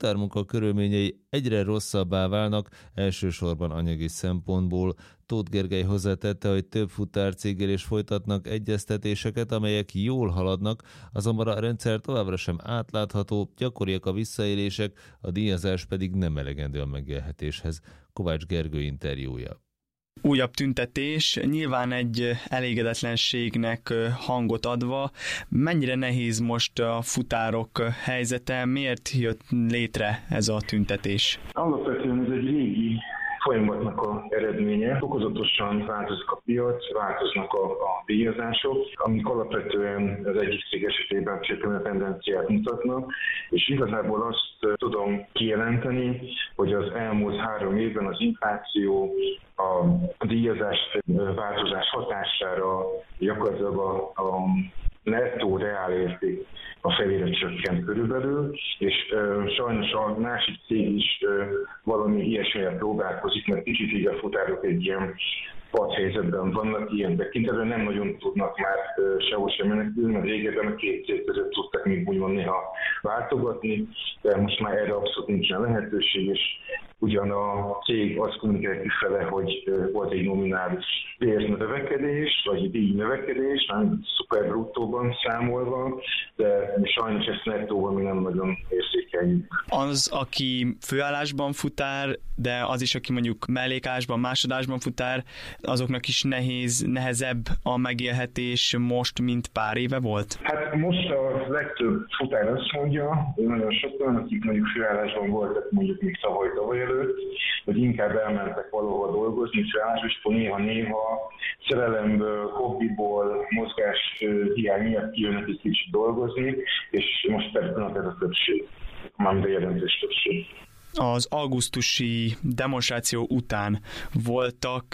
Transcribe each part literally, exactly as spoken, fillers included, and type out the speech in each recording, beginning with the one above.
futármunka körülményei egyre rosszabbá válnak, elsősorban anyagi szempontból. Tóth Gergely hozzátette, hogy több futárcéggel is folytatnak egyeztetéseket, amelyek jól haladnak, azonban a rendszer továbbra sem átlátható, gyakoriak a visszaélések, a díjazás pedig nem elegendő a megélhetéshez. Kovács Gergő interjúja. Újabb tüntetés, nyilván egy elégedetlenségnek hangot adva. Mennyire nehéz most a futárok helyzete? Miért jött létre ez a tüntetés? Alapvetően ez egy régi folyamatnak az eredménye. Fokozatosan változik a piac, változnak a, a díjazások, amik alapvetően az egyik cég esetében csökkenő tendenciát mutatnak, és igazából azt tudom kijelenteni, hogy az elmúlt három évben az infláció, a díjazás változás hatására gyakorlatilag a, a nettó reálérték a felére csökkent körülbelül, és ö, sajnos a másik cég is ö, valami ilyesmilyen próbálkozik, mert kicsit így a futárok egy ilyen padhelyzetben vannak, ilyen tekintetben nem nagyon tudnak már ö, sehol sem menekülni, mert régebben a két cég között tudtak még úgymond néha váltogatni, de most már erre abszolút nincsen lehetőség, és ugyan a cég azt kommunikálja kifele, hogy volt egy nominális bérnövekedés, vagy díjnövekedés, nem szuper bruttóban számolva, de sajnos ezt nettóban mi nem nagyon érzékeljük. Az, aki főállásban futár, de az is, aki mondjuk mellékásban, másodásban futár, azoknak is nehéz, nehezebb a megélhetés most, mint pár éve volt? Hát most a legtöbb futár azt mondja, hogy nagyon sokan, akik mondjuk főállásban voltak mondjuk még tavaly tavaly előtt, hogy inkább elmentek valahol dolgozni, főállásban, és néha-néha szerelemből, hobbiból, mozgás hiány miatt kijönnek egy kicsit dolgozni, és most persze ez a többség, mármint a jelentős többség. Az augusztusi demonstráció után voltak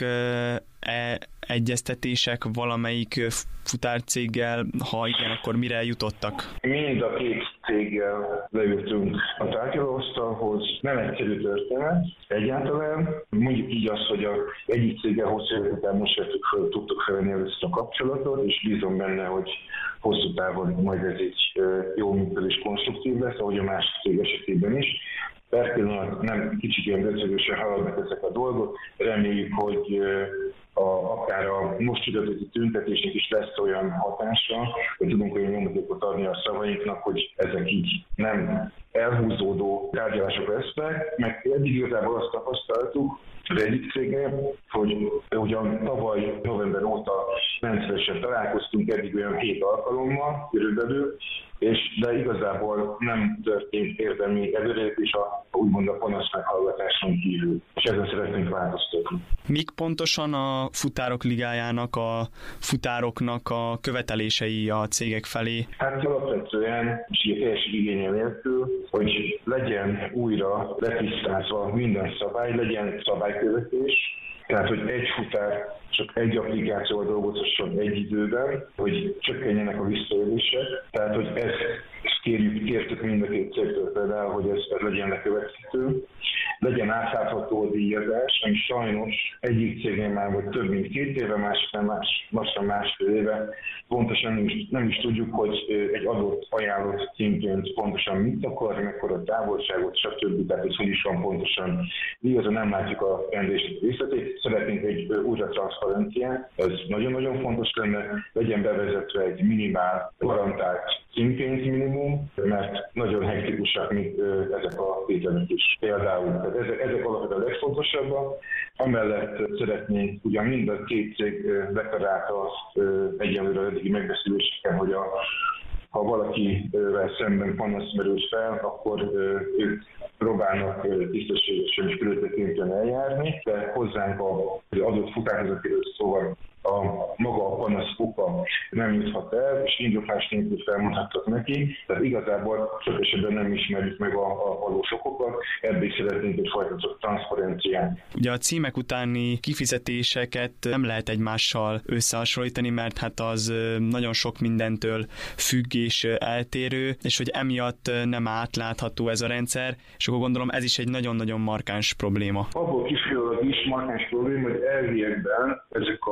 e, egyeztetések valamelyik futárcéggel, ha igen, akkor mire jutottak? Mind a két céggel leültünk a tárgyalóasztalhoz. Nem egyszerű történet egyáltalán. Mondjuk így azt, hogy az egyik céggel hosszú évek után most föl, tudtuk felvenni ezt a kapcsolatot, és bízom benne, hogy hosszú távon majd ez egy jó működés konstruktív lesz, ahogy a másik cég esetében is. Per pillanat nem kicsit ilyen döcögősen haladnak ezek a dolgok. Reméljük, hogy a, akár a most csütörtöki tüntetésnek is lesz olyan hatása, hogy tudunk olyan nyomatékot adni a szavainknak, hogy ezek így nem elhúzódó tárgyalások lesznek, meg eddig igazából azt tapasztaltuk az egyik cégnél, hogy ugyan tavaly november óta rendszeresen találkoztunk, eddig olyan hét alkalommal körülbelül, és de igazából nem történt érdemi előrelépés a úgymond a panasz meghallgatáson kívül, és ezen szeretnénk változtatni. Mik pontosan a futárok ligájának, a futároknak a követelései a cégek felé? Hát alapvetően, és ilyen teljes igényel nélkül, hogy legyen újra letisztázva minden szabály, legyen szabálykövetés, tehát, hogy egy futár csak egy applikációval dolgozhasson egy időben, hogy csökkenjenek a visszaélések. Tehát, hogy ezt, ezt kérjük, kértük mind a két cégtől például, hogy ez, ez legyen lekövethető. Legyen átlátható a díjazás, ami sajnos egyik cégnél már vagy több mint két éve, másiknál más, lassan másfél éve. Pontosan nem is, nem is tudjuk, hogy egy adott ajánlott címként pontosan mit akar, mekkora távolságot, stb. Tehát ez hogy is van pontosan díjazva, nem látjuk a rendések részletét. Szeretnénk egy újra transzparenciát, ez nagyon-nagyon fontos lenne, legyen bevezetve egy minimál garantált címpénz minimum, mert nagyon hektikusak még ezek a tételek is. Például, tehát ezek, ezek alapvetően a legfontosabbak. Amellett szeretnénk, ugyan mind a két cég deklarálta azt egyenlőre eddigi megbeszéléseken, hogy a, ha valakivel szemben panasz merül fel, akkor ők próbálnak tisztességesen és körültekintően eljárni, de hozzánk az adott futárvezetőről szóval a maga a panasz oka nem juthat el, és indoklás nélkül felmondhattak neki, tehát igazából sok esetben nem ismerjük meg a, a valós okokat, ebből szeretnénk egy folytatott transzparenciát. Ugye a címek utáni kifizetéseket nem lehet egymással összehasonlítani, mert hát az nagyon sok mindentől függ és eltérő, és hogy emiatt nem átlátható ez a rendszer, és akkor gondolom ez is egy nagyon-nagyon markáns probléma. Abból kifolyólag is markáns probléma, hogy elviekben ezek a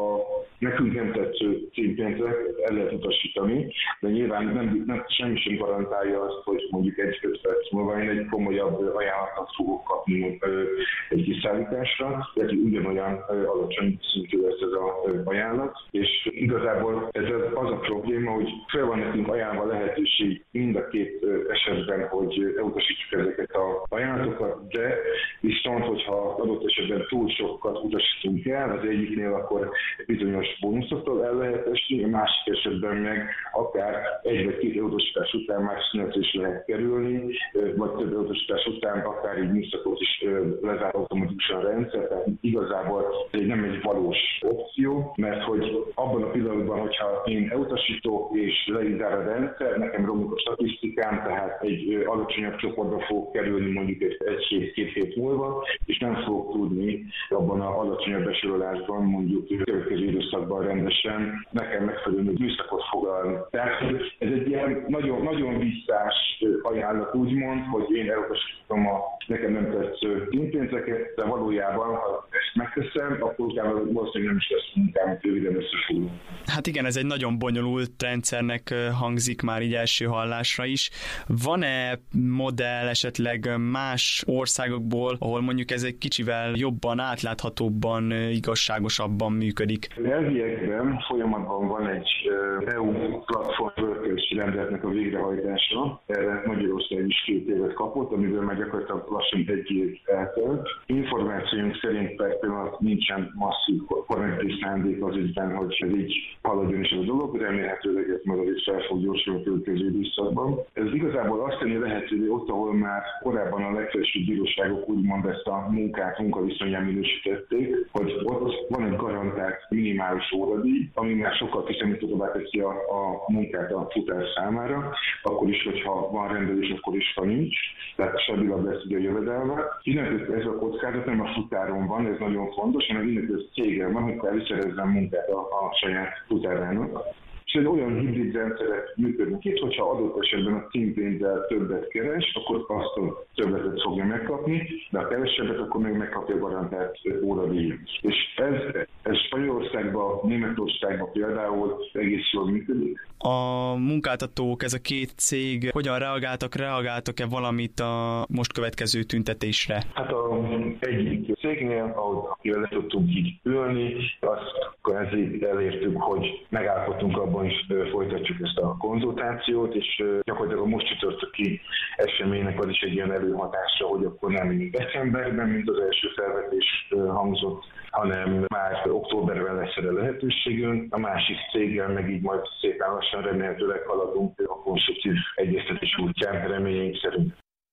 nekünk nem tetsző címpénzek el lehet utasítani, de nyilván nem, nem, semmi sem garantálja azt, hogy mondjuk egy-öt perc múlva én egy komolyabb ajánlatot fogok kapni egy kiszállításra, tehát ugyanolyan alacsony szintű lesz ez az ajánlat, és igazából ez az a probléma, hogy fel van nekünk ajánlva lehetőség mind a két esetben, hogy elutasítjuk ezeket az ajánlatokat, de viszont, hogyha adott esetben túl sokat utasítunk el, az egyiknél akkor bizonyos bónuszoktól el lehet esni, a másik esetben meg akár egy vagy két elutasítás után már szünetre is lehet kerülni, vagy több elutasítás után akár egy műszakot is lezár automatikusan a rendszer, tehát igazából ez nem egy valós opció, mert hogy abban a pillanatban, hogyha én elutasítok és le is zár a rendszer, nekem romlik a statisztikám, tehát egy alacsonyabb csoportba fog kerülni mondjuk egy hét-két hét múlva, és nem fogok tudni abban az alacsonyabb besorolásban mondjuk következő időszakban rendesen nekem megfelelő műszakot foglalni. Tehát ez egy ilyen nagyon, nagyon visszás ajánlat úgymond, hogy én elutasítom a nekem nem tetsző pénzeket, de valójában, ha ezt megteszem, akkor utána valószínűleg nem is lesz munkám röviden összefoglalva. Hát igen, ez egy nagyon bonyolult rendszernek hangzik már így első hallásra is. Van-e modell esetleg más országokból, ahol mondjuk ez egy kicsivel jobban, átláthatóbban, igazságosabban működik? Elviekben folyamatban van egy é u platform workers rendeletnek a végrehajtása. Erre Magyarország is két évet kapott, amiből már gyakorlatilag lassan egy év eltelt. Információink szerint per pillanat nincsen masszív korrektív szándék az ügyben, hogy ez így haladjon is a dolog, remélhetőleg ez majd is fel fog gyorsulni a következő időszakban. Ez igazából azt tenni lehetővé ott, ahol már korábban a legfelsőbb bíróságok úgymond ezt a munkát munkaviszonnyán minősítették, hogy ott van egy garantált minimális óradíj, ami már sokkal kiszámíthatóbbá teszi a, a munkát a futár számára, akkor is, hogyha van rendelés, akkor is, ha nincs, tehát stabilabb lesz ugye a jövedelme. Innentől ez a kockázat nem a futáron van, ez nagyon fontos, hanem innentől cégen van, hogy elviszerezzen munkát a, a saját futárának. És egy olyan hibrid rendszerek működnek itt, hogyha adott esetben a címpénzzel többet keres, akkor azt a többletet fogja megkapni, de ha kevesebbet, akkor még megkapja a garantált óradíjat. És ez, ez Spanyolországban, Németországban például egész jól működik. A munkáltatók, ez a két cég hogyan reagáltak, reagáltak-e valamit a most következő tüntetésre? Hát a egyik cégnél, ahol akivel le tudtunk így ülni, azt ezért elértük, hogy megállapodtunk abban, is folytatjuk ezt a konzultációt, és gyakorlatilag a most csütörtöki eseménynek az is egy ilyen előhatása, hogy akkor nem decemberben, mint az első felvetés hangzott, hanem már októberben lesz erre lehetőségünk. A másik céggel meg így majd szépen lassan remélhetőleg haladunk a konstruktív egyeztetés útján, reményeink szerint.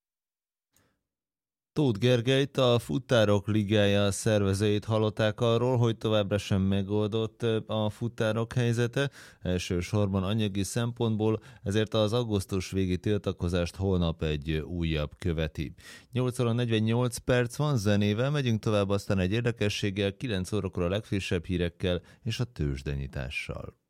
Tóth Gergelyt, a Futárok Ligája szervezőjét hallották arról, hogy továbbra sem megoldott a futárok helyzete, elsősorban anyagi szempontból, ezért az augusztus végi tiltakozást holnap egy újabb követi. nyolc óra negyvennyolc perc van, zenével megyünk tovább, aztán egy érdekességgel, kilenc órakor a legfrissebb hírekkel és a tőzsdenyitással.